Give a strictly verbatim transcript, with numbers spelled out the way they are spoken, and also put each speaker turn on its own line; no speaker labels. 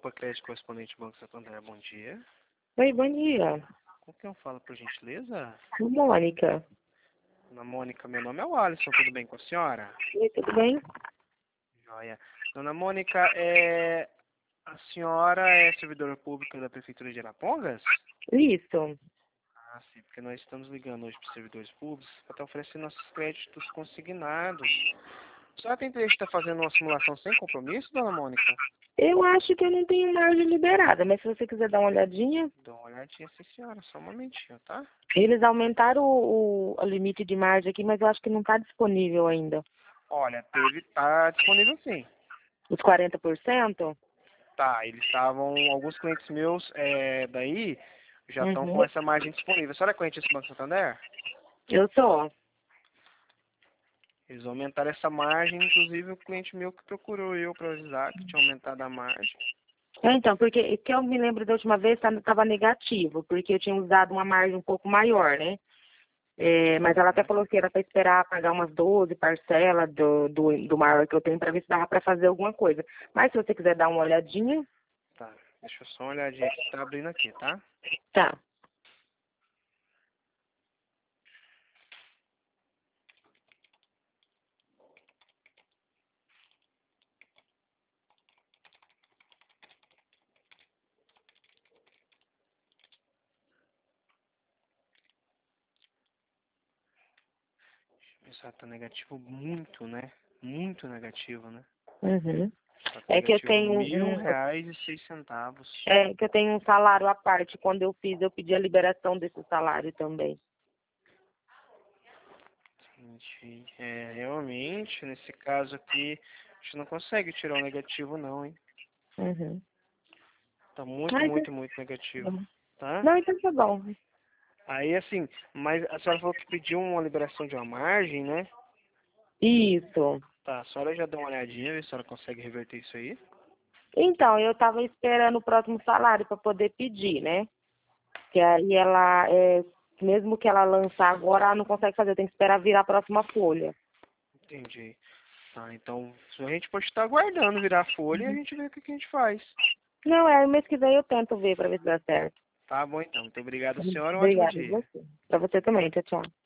Copa Crédito Correspondente Banco Santander, bom dia.
Oi, bom dia.
Com quem eu falo, por gentileza?
Mônica.
Dona Mônica, meu nome é o Alisson, tudo bem com a senhora?
Oi, tudo bem?
Joia. Dona Mônica, é... a senhora é servidora pública da Prefeitura de Arapongas?
Isso.
Ah, sim, porque nós estamos ligando hoje para os servidores públicos para estar oferecendo nossos créditos consignados. A senhora tem interesse de estar fazendo uma simulação sem compromisso, Dona Mônica?
Eu acho que eu não tenho margem liberada, mas se você quiser dar uma olhadinha,
Dá uma olhadinha, sim, senhora, só um momentinho, tá?
eles aumentaram o, o, o limite de margem aqui, mas eu acho que não está disponível ainda.
Olha, teve, tá disponível sim.
Os quarenta por cento?
Tá, eles estavam, alguns clientes meus é, daí já estão
Uhum.
com essa margem disponível. A senhora é cliente desse Banco Santander?
Eu sou.
Eles aumentaram essa margem, inclusive o cliente meu que procurou eu para avisar que tinha aumentado a margem.
Então, porque que eu me lembro da última vez estava negativo, porque eu tinha usado uma margem um pouco maior, né? É, mas ela até falou que era para esperar pagar umas doze parcelas do, do, do maior que eu tenho para ver se dava para fazer alguma coisa. Mas se você quiser dar uma olhadinha,
Tá, deixa eu só uma olhadinha aqui, tá abrindo aqui, tá?
tá.
Isso tá negativo muito, né? Muito negativo, né?
Uhum.
Tá
É que eu
negativo
tenho
mil
um,
reais e seis centavos.
é que eu tenho um salário à parte. Quando eu fiz, eu pedi a liberação desse salário também.
Gente, é, realmente, nesse caso aqui, a gente não consegue tirar o negativo não, hein?
Uhum.
Tá muito,
Ah, então,
muito, muito negativo, tá?
não, então tá bom.
Aí, assim, mas a senhora falou que pediu uma liberação de uma margem, né?
Isso.
Tá, a senhora já deu uma olhadinha, ver se a senhora consegue reverter isso aí.
Então, eu estava esperando o próximo salário para poder pedir, né? Que aí ela, é, mesmo que ela lançar agora, ela não consegue fazer, tem que esperar virar a próxima folha.
Entendi. Tá, então a gente pode estar aguardando virar a folha e a gente vê o que, que a gente faz.
Não, é, mês que vem eu tento ver para ver se dá certo.
Tá bom, então. Muito obrigado, senhora. Um ótimo
Obrigada,
dia.
você. Para você também, tchau, tchau.